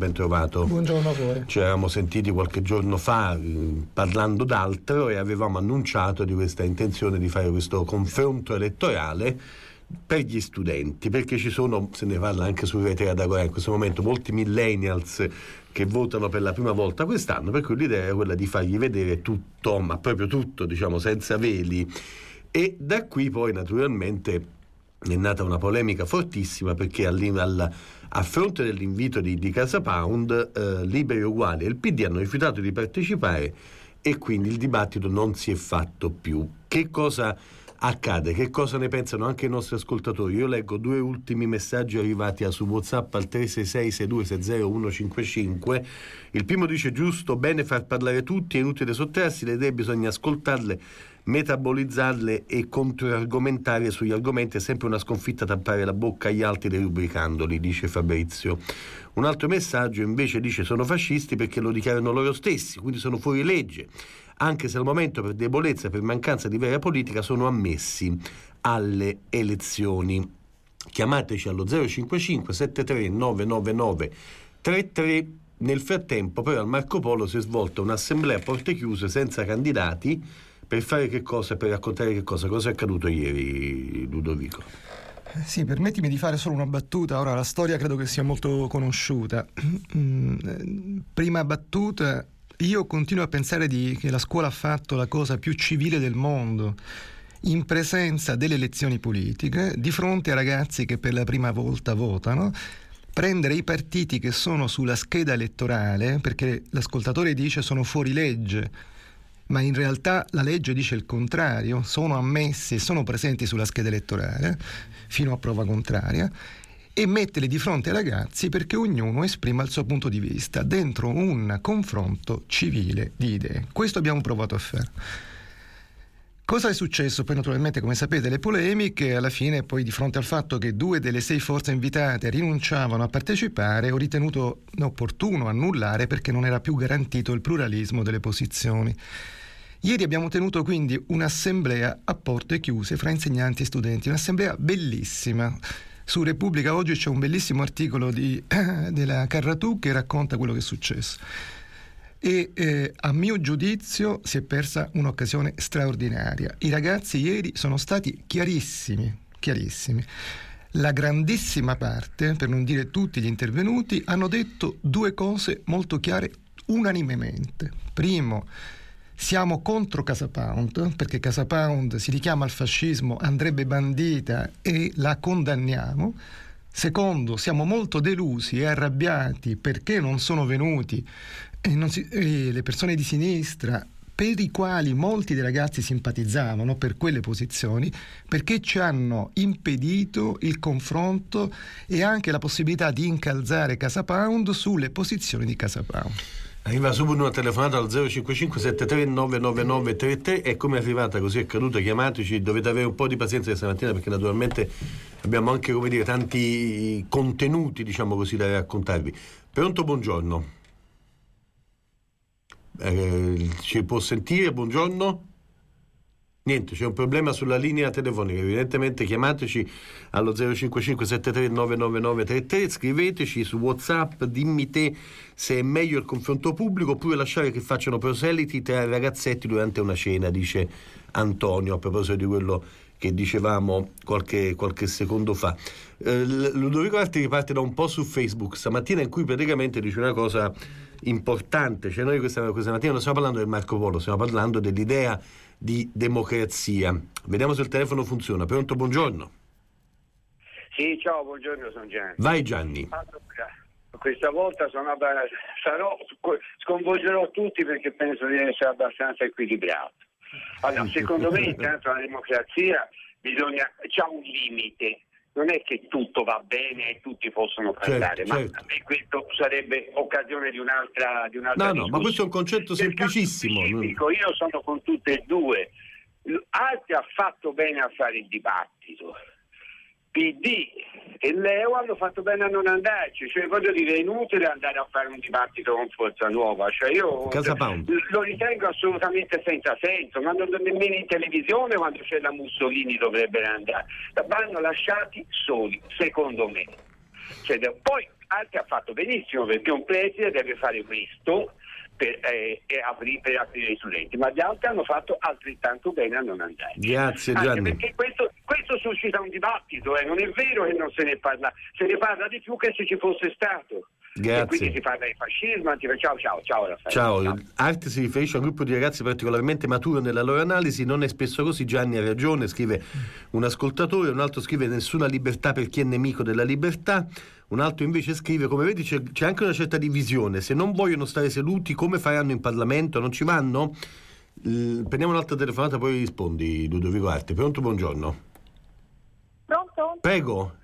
ben trovato. Buongiorno a voi. Ci eravamo sentiti qualche giorno fa parlando d'altro e avevamo annunciato di questa intenzione di fare questo confronto elettorale per gli studenti, perché ci sono, se ne parla anche su Rete Radagora in questo momento, molti millennials che votano per la prima volta quest'anno, per cui l'idea è quella di fargli vedere tutto, ma proprio tutto, diciamo, senza veli. E da qui poi naturalmente è nata una polemica fortissima, perché a fronte dell'invito di Casa Pound, Liberi e Uguali e il PD hanno rifiutato di partecipare e quindi il dibattito non si è fatto più. Che cosa accade? Che cosa ne pensano anche i nostri ascoltatori? Io leggo due ultimi messaggi arrivati su WhatsApp al 366-6260-155. Il primo dice: giusto, bene far parlare tutti, è inutile sottrarsi, le idee bisogna ascoltarle, metabolizzarle e controargomentare sugli argomenti. È sempre una sconfitta tappare la bocca agli altri derubricandoli, dice Fabrizio. Un altro messaggio invece dice: sono fascisti perché lo dichiarano loro stessi, quindi sono fuori legge, anche se al momento per debolezza e per mancanza di vera politica sono ammessi alle elezioni. Chiamateci allo 055 73 999 33. Nel frattempo però al Marco Polo si è svolta un'assemblea a porte chiuse senza candidati per fare che cosa? Per raccontare che cosa? Cosa è accaduto ieri, Ludovico? Sì, permettimi di fare solo una battuta. Ora, la storia credo che sia molto conosciuta. Prima battuta: io continuo a pensare che la scuola ha fatto la cosa più civile del mondo, in presenza delle elezioni politiche, di fronte a ragazzi che per la prima volta votano, prendere i partiti che sono sulla scheda elettorale, perché l'ascoltatore dice sono fuori legge, ma in realtà la legge dice il contrario, sono ammessi e sono presenti sulla scheda elettorale, fino a prova contraria, e metterli di fronte ai ragazzi perché ognuno esprima il suo punto di vista dentro un confronto civile di idee. Questo abbiamo provato a fare. Cosa è successo? Poi naturalmente, come sapete, le polemiche. Alla fine, poi, di fronte al fatto che 2 delle 6 forze invitate rinunciavano a partecipare, ho ritenuto opportuno annullare, perché non era più garantito il pluralismo delle posizioni. Ieri abbiamo tenuto quindi un'assemblea a porte chiuse fra insegnanti e studenti, un'assemblea bellissima. Su Repubblica oggi c'è un bellissimo articolo della Carratù che racconta quello che è successo. E a mio giudizio si è persa un'occasione straordinaria. I ragazzi ieri sono stati chiarissimi. La grandissima parte, per non dire tutti gli intervenuti, hanno detto 2 cose molto chiare unanimemente. Primo, siamo contro Casa Pound, perché Casa Pound si richiama al fascismo, andrebbe bandita e la condanniamo. Secondo, siamo molto delusi e arrabbiati perché non sono venuti le persone di sinistra, per i quali molti dei ragazzi simpatizzavano per quelle posizioni, perché ci hanno impedito il confronto e anche la possibilità di incalzare Casa Pound sulle posizioni di Casa Pound. Arriva subito una telefonata al 055 73 999 33. E come è arrivata così è caduta, chiamateci. Dovete avere un po' di pazienza questa mattina, perché naturalmente abbiamo anche, come dire, tanti contenuti, diciamo così, da raccontarvi. Pronto, buongiorno. Ci può sentire? Buongiorno. Niente, c'è un problema sulla linea telefonica. Evidentemente chiamateci allo 055 73 999 33. Scriveteci su WhatsApp, dimmi te se è meglio il confronto pubblico oppure lasciare che facciano proseliti tra ragazzetti durante una cena, dice Antonio, a proposito di quello che dicevamo qualche secondo fa. Ludovico Arti riparte da un po' su Facebook stamattina, in cui praticamente dice una cosa importante. Cioè, noi questa mattina non stiamo parlando del Marco Polo, stiamo parlando dell'idea di democrazia. Vediamo se il telefono funziona. Pronto, buongiorno. Sì, ciao, buongiorno, sono Gianni. Vai Gianni. Allora, questa volta sconvolgerò tutti, perché penso di essere abbastanza equilibrato. Allora, secondo me intanto la democrazia c'ha un limite. Non è che tutto va bene e tutti possono parlare, certo. Ma a me questo sarebbe occasione di un'altra No, ma questo è un concetto semplicissimo. Io sono con tutte e due. Altri ha fatto bene a fare il dibattito. PD e Leo hanno fatto bene a non andarci, cioè voglio dire, è inutile andare a fare un dibattito con Forza Nuova, cioè io lo ritengo assolutamente senza senso, ma non nemmeno in televisione quando c'è la Mussolini dovrebbero andare, vanno lasciati soli, secondo me. Cioè, poi Arti ha fatto benissimo, perché un preside deve fare questo per aprire i studenti, ma gli altri hanno fatto altrettanto bene a non andare. Grazie Gianni. Perché questo suscita un dibattito, non è vero che non se ne parla di più che se ci fosse stato. Grazie. E quindi si parla di fascismo, ciao Raffaele. Ciao. Arte si riferisce a un gruppo di ragazzi particolarmente maturo nella loro analisi, non è spesso così, Gianni ha ragione, scrive un ascoltatore, un altro scrive nessuna libertà per chi è nemico della libertà, un altro invece scrive, come vedi c'è anche una certa divisione, se non vogliono stare seduti come faranno in Parlamento, non ci vanno? Prendiamo un'altra telefonata, poi rispondi Ludovico Arte. Pronto, buongiorno. Pronto? Prego.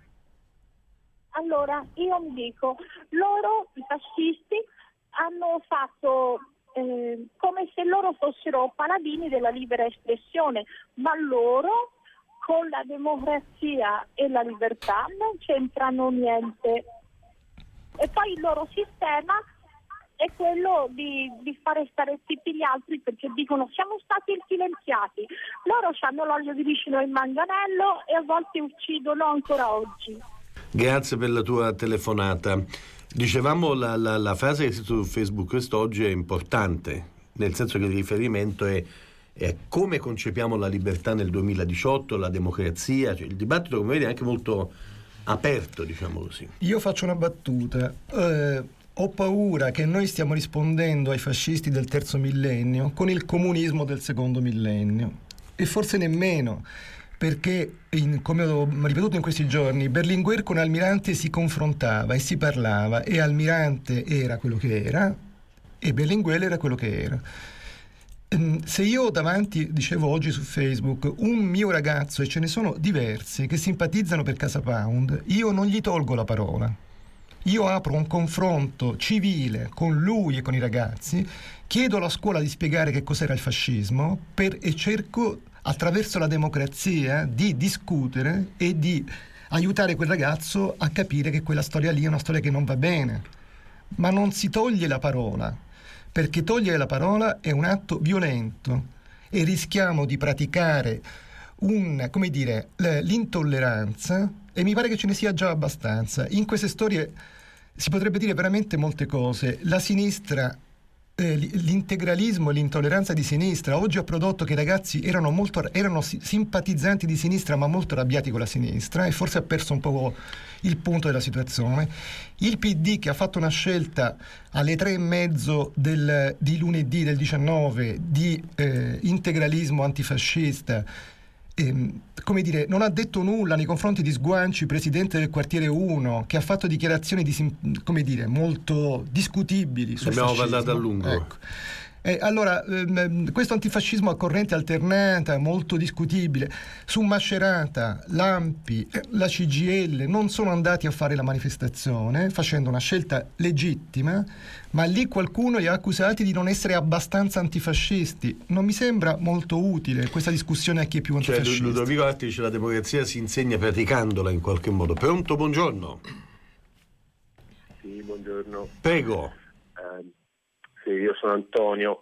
Allora, io mi dico, loro, i fascisti, hanno fatto come se loro fossero paladini della libera espressione, ma loro con la democrazia e la libertà non c'entrano niente. E poi il loro sistema è quello di fare stare zitti gli altri, perché dicono siamo stati silenziati. Loro hanno l'olio di ricino e il manganello e a volte uccidono ancora oggi. Grazie per la tua telefonata. Dicevamo la frase che è su Facebook quest'oggi è importante, nel senso che il riferimento è come concepiamo la libertà nel 2018, la democrazia, cioè il dibattito, come vedi, è anche molto aperto, diciamo così. Io faccio una battuta. Ho paura che noi stiamo rispondendo ai fascisti del terzo millennio con il comunismo del secondo millennio, e forse nemmeno, perché come ho ripetuto in questi giorni, Berlinguer con Almirante si confrontava e si parlava, e Almirante era quello che era e Berlinguer era quello che era. Se io ho davanti, dicevo oggi su Facebook, un mio ragazzo, e ce ne sono diversi che simpatizzano per Casa Pound, io non gli tolgo la parola. Io apro un confronto civile con lui e con i ragazzi, chiedo alla scuola di spiegare che cos'era il fascismo e cerco, attraverso la democrazia, di discutere e di aiutare quel ragazzo a capire che quella storia lì è una storia che non va bene. Ma non si toglie la parola, perché togliere la parola è un atto violento e rischiamo di praticare l'intolleranza, e mi pare che ce ne sia già abbastanza. In queste storie si potrebbe dire veramente molte cose. La sinistra, l'integralismo e l'intolleranza di sinistra oggi ha prodotto che i ragazzi erano simpatizzanti di sinistra ma molto arrabbiati con la sinistra, e forse ha perso un po' il punto della situazione. Il PD, che ha fatto una scelta alle 3:30 di lunedì del 19 di integralismo antifascista, non ha detto nulla nei confronti di Sguanci, presidente del quartiere 1, che ha fatto dichiarazioni molto discutibili sul abbiamo fascismo. parlato a lungo. Ecco. Allora, questo antifascismo a corrente alternata, molto discutibile, su Mascerata, l'ANPI, la CGIL non sono andati a fare la manifestazione, facendo una scelta legittima, ma lì qualcuno li ha accusati di non essere abbastanza antifascisti. Non mi sembra molto utile questa discussione a chi è più antifascista. Cioè, Ludovico Arte dice la democrazia si insegna praticandola in qualche modo. Pronto, buongiorno. Sì, buongiorno. Prego. Sì, io sono Antonio.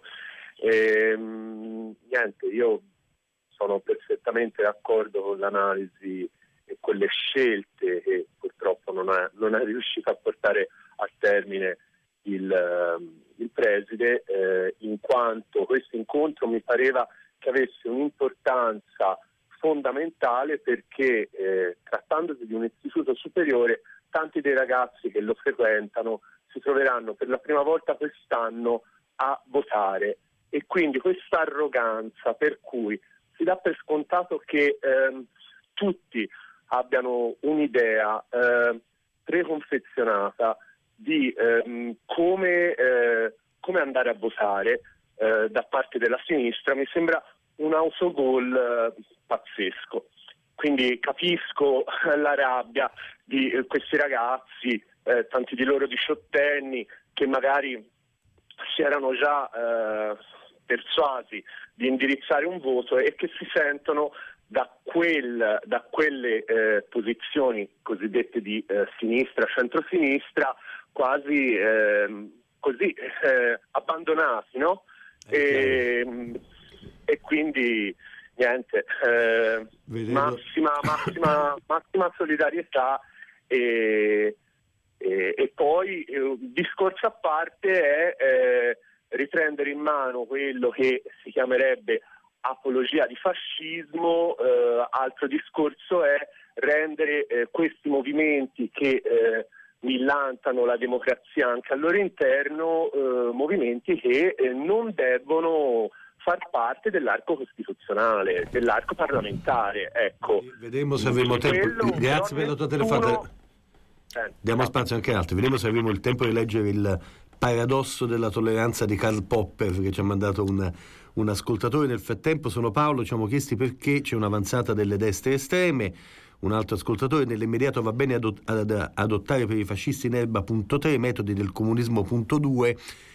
Niente, io sono perfettamente d'accordo con l'analisi e con le scelte che purtroppo non è riuscito a portare a termine il preside, in quanto questo incontro mi pareva che avesse un'importanza fondamentale, perché trattandosi di un istituto superiore, tanti dei ragazzi che lo frequentano si troveranno per la prima volta quest'anno a votare, e quindi questa arroganza per cui si dà per scontato che tutti abbiano un'idea preconfezionata di come andare a votare da parte della sinistra, mi sembra un autogol pazzesco. Quindi capisco la rabbia di questi ragazzi, tanti di loro diciottenni, che magari si erano già persuasi di indirizzare un voto e che si sentono da quelle posizioni cosiddette di sinistra, centrosinistra, quasi abbandonati, no? E quindi niente, massima solidarietà, e E poi un discorso a parte è riprendere in mano quello che si chiamerebbe apologia di fascismo. Altro discorso è rendere questi movimenti che millantano la democrazia anche al loro interno movimenti che non debbono far parte dell'arco costituzionale, dell'arco parlamentare. Ecco. Vedremo se avremo tempo. Grazie per la tua telefonata. Diamo spazio anche ad altri. Vediamo se avremo il tempo di leggere il paradosso della tolleranza di Karl Popper, che ci ha mandato un ascoltatore. Nel frattempo sono Paolo, ci siamo chiesti perché c'è un'avanzata delle destre estreme. Un altro ascoltatore: nell'immediato va bene adottare per i fascisti in erba.3 metodi del comunismo.2.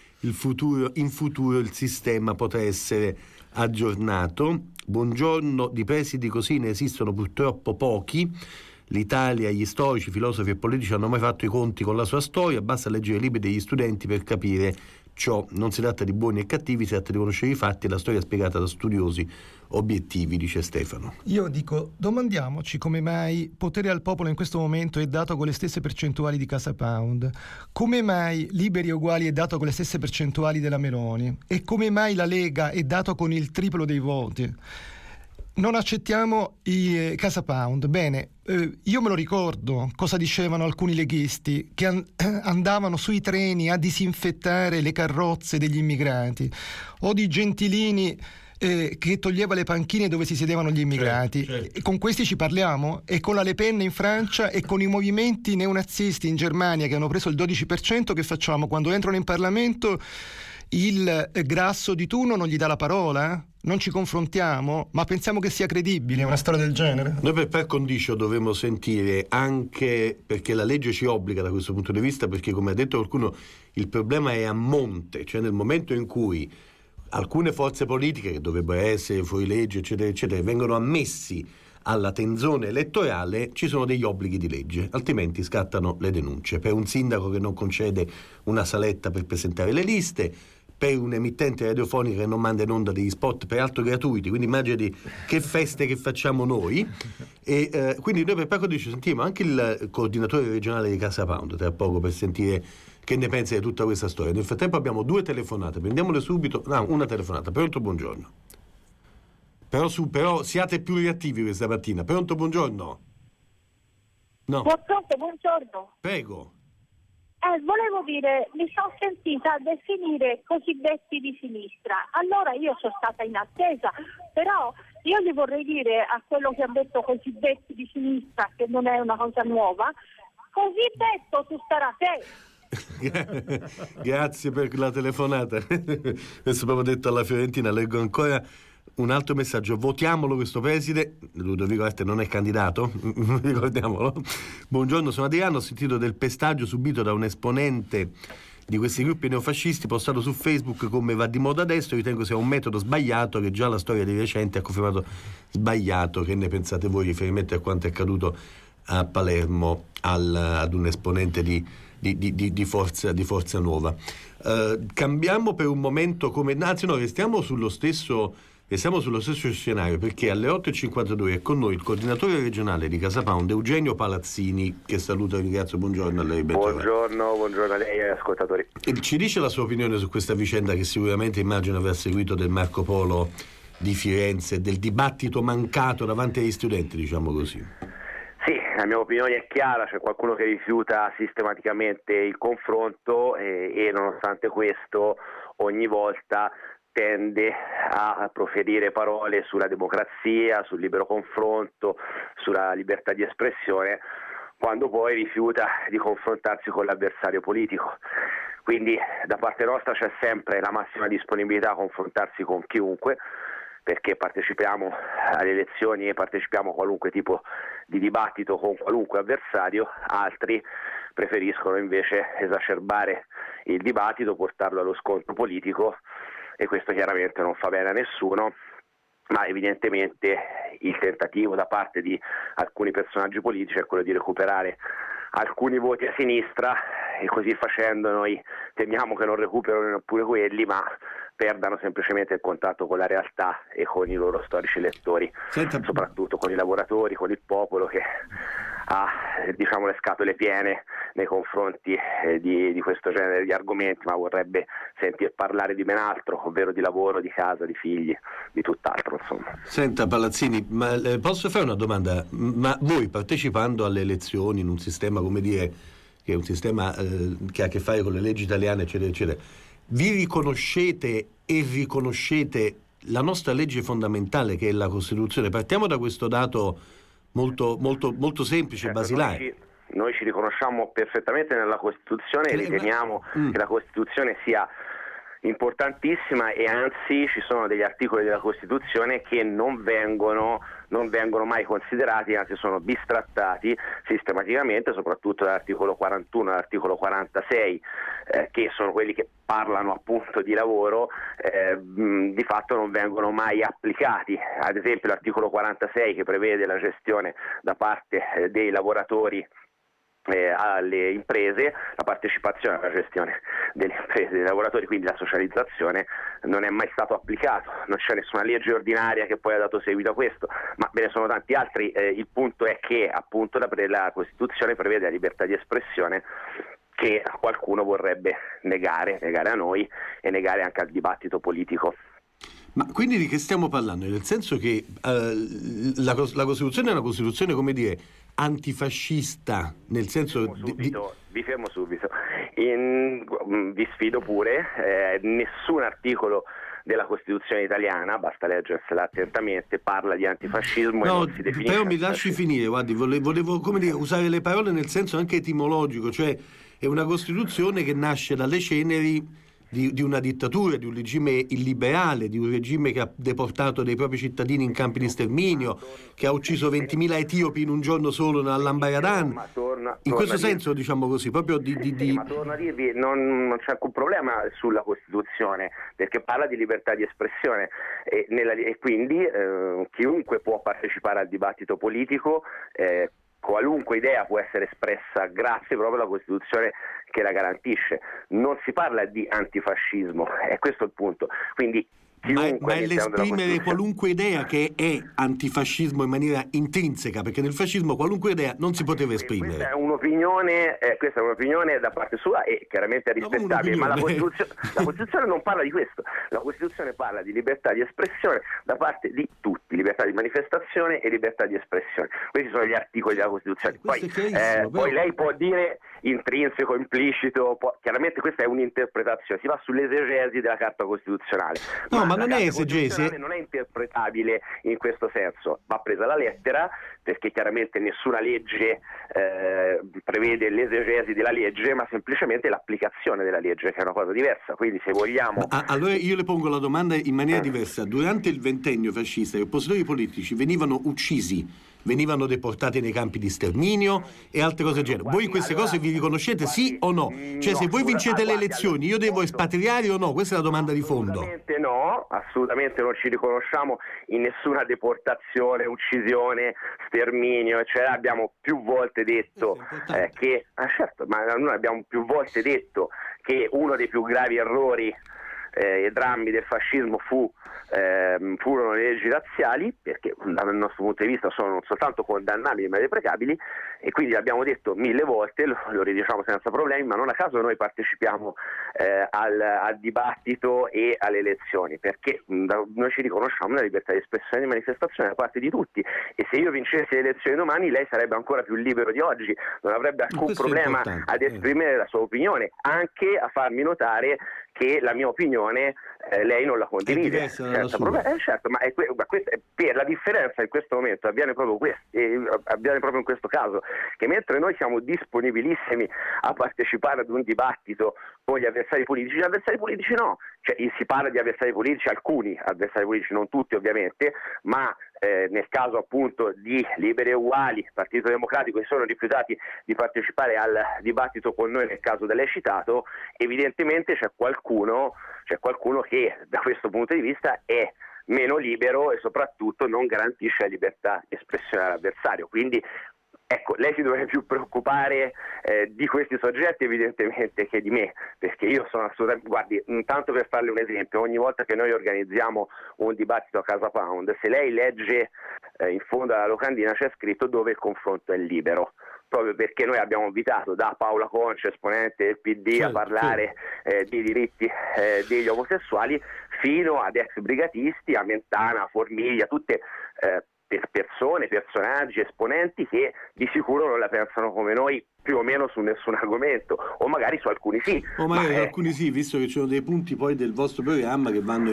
In futuro il sistema potrà essere aggiornato. Buongiorno, di presidi così ne esistono purtroppo pochi. L'Italia, gli storici, filosofi e politici hanno mai fatto i conti con la sua storia. Basta leggere i libri degli studenti per capire ciò. Non si tratta di buoni e cattivi, si tratta di conoscere i fatti e la storia spiegata da studiosi obiettivi, dice Stefano. Io dico, domandiamoci come mai potere al popolo in questo momento è dato con le stesse percentuali di Casa Pound, come mai Liberi e Uguali è dato con le stesse percentuali della Meloni e come mai la Lega è dato con il triplo dei voti. Non accettiamo i Casa Pound. Bene, io me lo ricordo cosa dicevano alcuni leghisti che andavano sui treni a disinfettare le carrozze degli immigrati, o di Gentilini che toglieva le panchine dove si sedevano gli immigrati. Certo. E con questi ci parliamo? E con la Le Pen in Francia e con i movimenti neonazisti in Germania che hanno preso il 12%, che facciamo? Quando entrano in Parlamento il Grasso di turno non gli dà la parola? Non ci confrontiamo? Ma pensiamo che sia credibile una storia del genere? Noi per condicio dovremmo sentire, anche perché la legge ci obbliga da questo punto di vista, perché come ha detto qualcuno il problema è a monte, cioè nel momento in cui alcune forze politiche che dovrebbero essere fuori legge eccetera eccetera vengono ammessi alla tenzone elettorale, ci sono degli obblighi di legge, altrimenti scattano le denunce. Per un sindaco che non concede una saletta per presentare le liste, per un emittente radiofonica che non manda in onda degli spot peraltro gratuiti, quindi immagini che feste che facciamo noi. E quindi noi per poco ci sentiamo anche il coordinatore regionale di Casa Pound tra poco per sentire che ne pensa di tutta questa storia. Nel frattempo abbiamo 2 telefonate, prendiamole subito. No, una telefonata. Pronto, buongiorno. Però siate più reattivi questa mattina. Pronto, buongiorno. No. Buongiorno. Prego. Volevo dire, mi sono sentita definire cosiddetti di sinistra. Allora io sono stata in attesa, però io gli vorrei dire a quello che ha detto cosiddetti di sinistra, che non è una cosa nuova, così detto tu starà te. Grazie per la telefonata. Adesso proprio detto alla Fiorentina, leggo ancora un altro messaggio. Votiamolo questo preside. Ludovico Arte non è candidato, ricordiamolo. Buongiorno, sono Adriano, ho sentito del pestaggio subito da un esponente di questi gruppi neofascisti postato su Facebook come va di moda adesso. Ritengo sia un metodo sbagliato che già la storia di recente ha confermato sbagliato. Che ne pensate voi, riferimento a quanto è accaduto a Palermo ad un esponente di Forza Nuova? Cambiamo per un momento anzi no, restiamo sullo stesso scenario, perché alle 8.52 è con noi il coordinatore regionale di Casa Pound, Eugenio Palazzini, che saluto e ringrazio. Buongiorno a lei. Buongiorno a lei e agli ascoltatori. E ci dice la sua opinione su questa vicenda che sicuramente immagino aver seguito, del Marco Polo di Firenze, del dibattito mancato davanti agli studenti, diciamo così. Sì, la mia opinione è chiara, c'è qualcuno che rifiuta sistematicamente il confronto e nonostante questo ogni volta tende a proferire parole sulla democrazia, sul libero confronto, sulla libertà di espressione, quando poi rifiuta di confrontarsi con l'avversario politico. Quindi da parte nostra c'è sempre la massima disponibilità a confrontarsi con chiunque, perché partecipiamo alle elezioni e partecipiamo a qualunque tipo di dibattito con qualunque avversario. Altri preferiscono invece esacerbare il dibattito, portarlo allo scontro politico, e questo chiaramente non fa bene a nessuno, ma evidentemente il tentativo da parte di alcuni personaggi politici è quello di recuperare alcuni voti a sinistra, e così facendo noi temiamo che non recuperino neppure quelli, ma perdano semplicemente il contatto con la realtà e con i loro storici elettori. Soprattutto con i lavoratori, con il popolo che ha diciamo le scatole piene nei confronti di questo genere di argomenti, ma vorrebbe sentir parlare di ben altro, ovvero di lavoro, di casa, di figli, di tutt'altro, insomma. Senta Palazzini, ma posso fare una domanda? Ma voi, partecipando alle elezioni in un sistema, come dire, che è un sistema che ha a che fare con le leggi italiane, eccetera, eccetera, vi riconoscete e riconoscete la nostra legge fondamentale, che è la Costituzione? Partiamo da questo dato molto, molto, molto semplice, certo, basilare. Noi ci riconosciamo perfettamente nella Costituzione e riteniamo che la Costituzione sia importantissima, e anzi ci sono degli articoli della Costituzione che non vengono mai considerati, anzi sono bistrattati sistematicamente, soprattutto dall'articolo 41 e dall'articolo 46, che sono quelli che parlano appunto di lavoro, di fatto non vengono mai applicati. Ad esempio l'articolo 46, che prevede la gestione da parte dei lavoratori alle imprese, la partecipazione alla gestione delle imprese, dei lavoratori, quindi la socializzazione, non è mai stato applicato, non c'è nessuna legge ordinaria che poi ha dato seguito a questo, ma ve ne sono tanti altri. Il punto è che appunto la Costituzione prevede la libertà di espressione, che qualcuno vorrebbe negare a noi e negare anche al dibattito politico. Ma quindi di che stiamo parlando? Nel senso che la Costituzione è una Costituzione, come dire, antifascista, nel senso vi fermo subito. Vi sfido pure, nessun articolo della Costituzione italiana, basta leggersela attentamente, parla di antifascismo. No, e non si definisce. però mi lasci finire, guardi, volevo come dire, usare le parole nel senso anche etimologico, cioè è una Costituzione che nasce dalle ceneri di una dittatura, di un regime illiberale, di un regime che ha deportato dei propri cittadini in campi di sterminio, che ha ucciso 20.000 etiopi in un giorno solo all'Ambaradan. In questo senso, diciamo così, proprio Sì, ma torno a dirvi, non c'è alcun problema sulla Costituzione, perché parla di libertà di espressione e quindi chiunque può partecipare al dibattito politico, qualunque idea può essere espressa grazie proprio alla Costituzione che la garantisce. Non si parla di antifascismo, è questo il punto. Quindi ma è l'esprimere qualunque idea che è antifascismo in maniera intrinseca, perché nel fascismo qualunque idea non si poteva esprimere. Questa è un'opinione da parte sua e chiaramente è rispettabile, ma la Costituzione non parla di questo. La Costituzione parla di libertà di espressione da parte di tutti, libertà di manifestazione e libertà di espressione. Questi sono gli articoli della Costituzione. Poi lei può dire intrinseco, implicito, chiaramente questa è un'interpretazione, si va sull'esegesi della Carta Costituzionale. No, ma non è esegesi, non è interpretabile in questo senso, va presa la lettera, perché chiaramente nessuna legge prevede l'esegesi della legge, ma semplicemente l'applicazione della legge, che è una cosa diversa. Quindi se vogliamo... Allora io le pongo la domanda in maniera diversa. Durante il ventennio fascista gli oppositori politici venivano uccisi, venivano deportati nei campi di sterminio e altre cose del genere. Voi queste cose vi riconoscete, sì o no? Cioè, se voi vincete le elezioni, io devo espatriare o no? Questa è la domanda di fondo. Assolutamente non ci riconosciamo in nessuna deportazione, uccisione, sterminio, eccetera. Abbiamo più volte detto noi abbiamo più volte detto che uno dei più gravi errori e drammi del fascismo furono le leggi razziali, perché dal nostro punto di vista sono non soltanto condannabili ma deprecabili, e quindi l'abbiamo detto 1000 volte, lo ridiciamo senza problemi, ma non a caso noi partecipiamo al dibattito e alle elezioni, perché noi ci riconosciamo nella libertà di espressione e di manifestazione da parte di tutti, e se io vincessi le elezioni domani lei sarebbe ancora più libero di oggi, non avrebbe alcun problema ad esprimere la sua opinione, anche a farmi notare che la mia opinione lei non la condivide, certo, ma per la differenza in questo momento avviene proprio in questo caso, che mentre noi siamo disponibilissimi a partecipare ad un dibattito con gli avversari politici no, cioè si parla di avversari politici, alcuni avversari politici, non tutti ovviamente, ma nel caso appunto di Liberi e Uguali, Partito Democratico, che sono rifiutati di partecipare al dibattito con noi nel caso da lei citato, evidentemente c'è qualcuno che da questo punto di vista è meno libero e soprattutto non garantisce la libertà di espressione all'avversario. Quindi ecco, lei si dovrebbe più preoccupare di questi soggetti evidentemente che di me, perché io sono assolutamente, guardi, tanto per farle un esempio, ogni volta che noi organizziamo un dibattito a Casa Pound, se lei legge in fondo alla locandina c'è scritto dove il confronto è libero, proprio perché noi abbiamo invitato da Paola Conce, esponente del PD, a parlare dei diritti degli omosessuali, fino ad ex brigatisti, a Mentana, Formiglia, tutte persone, personaggi, esponenti che di sicuro non la pensano come noi più o meno su nessun argomento, o magari su alcuni sì. O magari su alcuni sì, visto che ci sono dei punti poi del vostro programma che vanno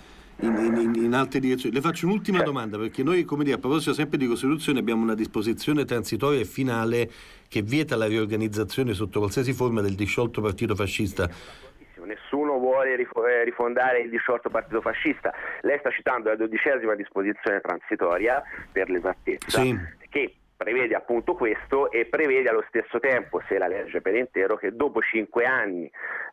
in altre direzioni. Le faccio un'ultima domanda, perché noi, come dire, a proposito sempre di Costituzione, abbiamo una disposizione transitoria e finale che vieta la riorganizzazione sotto qualsiasi forma del disciolto partito fascista. Nessuno vuole rifondare il disciolto partito fascista. Lei sta citando la 12ª disposizione transitoria, per l'esattezza, che prevede appunto questo, e prevede allo stesso tempo, se la legge per intero, che dopo 5 anni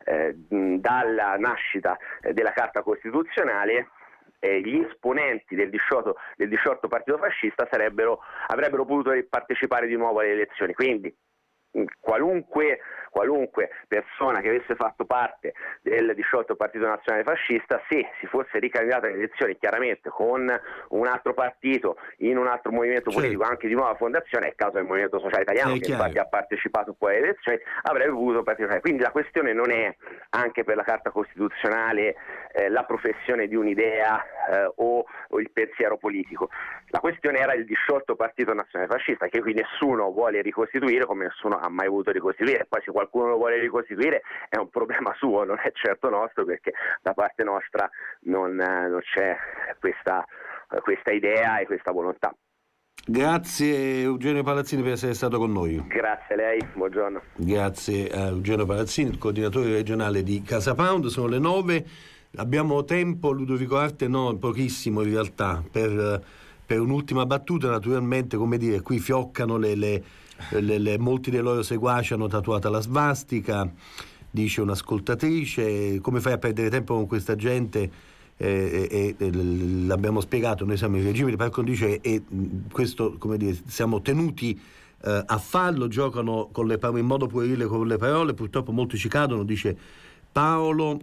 dalla nascita della Carta Costituzionale gli esponenti del disciolto partito fascista avrebbero potuto partecipare di nuovo alle elezioni. Quindi qualunque persona che avesse fatto parte del disciolto partito nazionale fascista, se si fosse ricandidata alle elezioni chiaramente con un altro partito in un altro movimento politico, anche di nuova fondazione, è il caso del Movimento Sociale Italiano, che infatti ha partecipato poi alle elezioni, avrebbe potuto partecipare. Quindi la questione non è, anche per la Carta Costituzionale, la professione di un'idea o il pensiero politico. La questione era il disciolto partito nazionale fascista, che qui nessuno vuole ricostituire, come nessuno ha mai voluto ricostituire. Poi se qualcuno lo vuole ricostituire è un problema suo, non è certo nostro, perché da parte nostra non c'è questa idea e questa volontà. Grazie Eugenio Palazzini per essere stato con noi. Grazie a lei, buongiorno. Grazie a Eugenio Palazzini, il coordinatore regionale di Casa Pound. Sono le 9, abbiamo tempo, Ludovico Arte, no, pochissimo in realtà, per un'ultima battuta. Naturalmente, come dire, qui fioccano molti dei loro seguaci hanno tatuata la svastica, dice un'ascoltatrice. Come fai a perdere tempo con questa gente? L'abbiamo spiegato, noi siamo in regime di par condicio e questo, come dire, siamo tenuti a farlo. Giocano in modo puerile con le parole, purtroppo molti ci cadono, dice Paolo.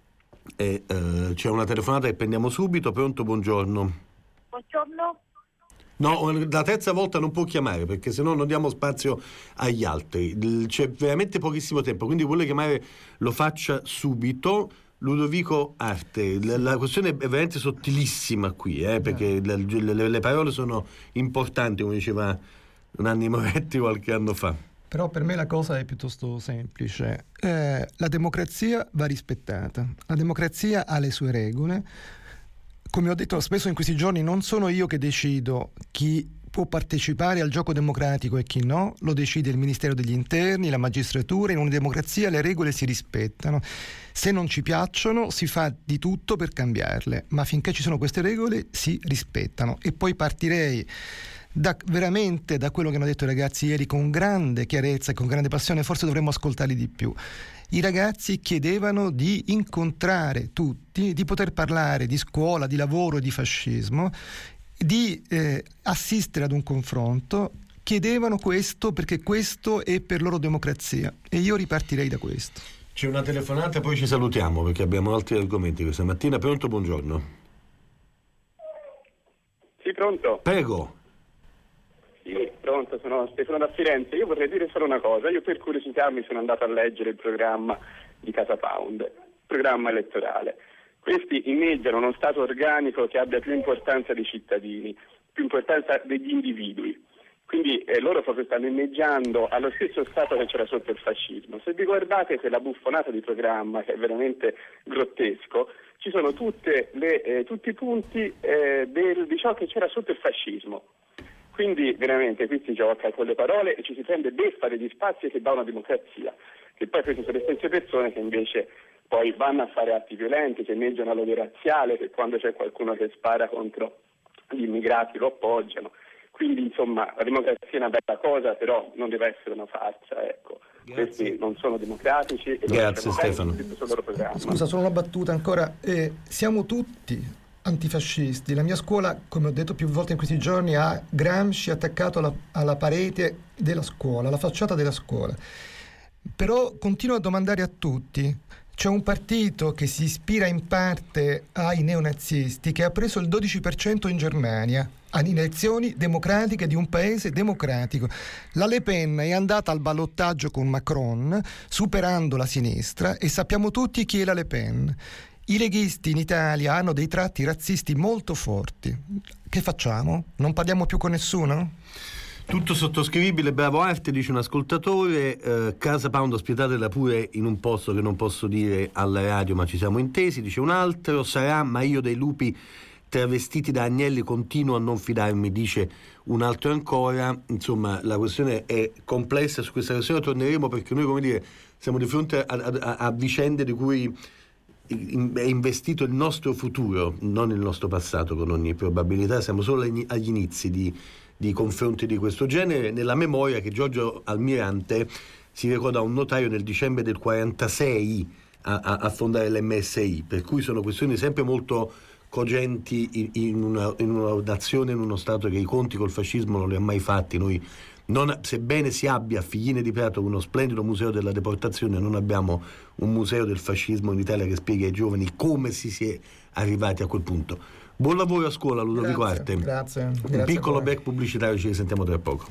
C'è una telefonata che prendiamo subito. Pronto, buongiorno. Buongiorno. No, la terza volta non può chiamare, perché sennò non diamo spazio agli altri. C'è veramente pochissimo tempo, quindi vuole chiamare, lo faccia subito. Ludovico Arte, la questione è veramente sottilissima qui, perché le parole sono importanti, come diceva Nanni Moretti qualche anno fa. Però per me la cosa è piuttosto semplice. La democrazia va rispettata, la democrazia ha le sue regole. Come ho detto spesso in questi giorni, non sono io che decido chi può partecipare al gioco democratico e chi no, lo decide il Ministero degli Interni, la magistratura. In una democrazia le regole si rispettano. Se non ci piacciono si fa di tutto per cambiarle, ma finché ci sono queste regole si rispettano. E poi partirei veramente da quello che hanno detto i ragazzi ieri con grande chiarezza e con grande passione. Forse dovremmo ascoltarli di più. I ragazzi chiedevano di incontrare tutti, di poter parlare di scuola, di lavoro, di fascismo, di assistere ad un confronto. Chiedevano questo perché questo è per loro democrazia, e io ripartirei da questo. C'è una telefonata, poi ci salutiamo perché abbiamo altri argomenti questa mattina. Pronto, buongiorno. Sì, pronto? Prego. Sì, pronto, sono Stefano da Firenze. Io vorrei dire solo una cosa. Io per curiosità mi sono andato a leggere il programma di Casa Pound, programma elettorale. Questi inneggiano uno Stato organico che abbia più importanza dei cittadini, più importanza degli individui. Quindi loro proprio stanno inneggiando allo stesso Stato che c'era sotto il fascismo. Se vi guardate quella buffonata di programma, che è veramente grottesco, ci sono tutti i punti di ciò che c'era sotto il fascismo. Quindi veramente qui si gioca con le parole e ci si prende beffa degli spazi che dà una democrazia, che poi queste sono le stesse persone che invece poi vanno a fare atti violenti, che inneggiano all'odio razziale, che quando c'è qualcuno che spara contro gli immigrati lo appoggiano. Quindi insomma la democrazia è una bella cosa, però non deve essere una farsa, ecco. Questi non sono democratici e grazie Stefano. Scusa, solo una battuta ancora. Siamo tutti antifascisti. La mia scuola, come ho detto più volte in questi giorni, ha Gramsci attaccato alla parete della scuola, alla facciata della scuola. Però continuo a domandare a tutti: C'è un partito che si ispira in parte ai neonazisti che ha preso il 12% in Germania, alle elezioni democratiche di un paese democratico. La Le Pen è andata al ballottaggio con Macron, superando la sinistra, e sappiamo tutti chi è la Le Pen. I leghisti in Italia hanno dei tratti razzisti molto forti. Che facciamo? Non parliamo più con nessuno? Tutto sottoscrivibile, bravo Arte, dice un ascoltatore. Casa Pound ospitatela pure in un posto che non posso dire alla radio, ma ci siamo intesi, dice un altro. Sarà, ma io dei lupi travestiti da agnelli continuo a non fidarmi, dice un altro ancora. Insomma, la questione è complessa, su questa questione torneremo, perché noi, come dire, siamo di fronte a vicende di cui è investito il nostro futuro, non il nostro passato. Con ogni probabilità siamo solo agli inizi di confronti di questo genere. Nella memoria che Giorgio Almirante si recò da un notaio nel dicembre del 46 a fondare l'MSI, per cui sono questioni sempre molto cogenti in una nazione, in uno Stato che i conti col fascismo non li ha mai fatti. Noi, sebbene si abbia a Figline di Prato uno splendido museo della deportazione, non abbiamo un museo del fascismo in Italia che spieghi ai giovani come si è arrivati a quel punto. Buon lavoro a scuola, Ludovico Arte. Grazie. Un piccolo break pubblicitario, ci risentiamo tra poco.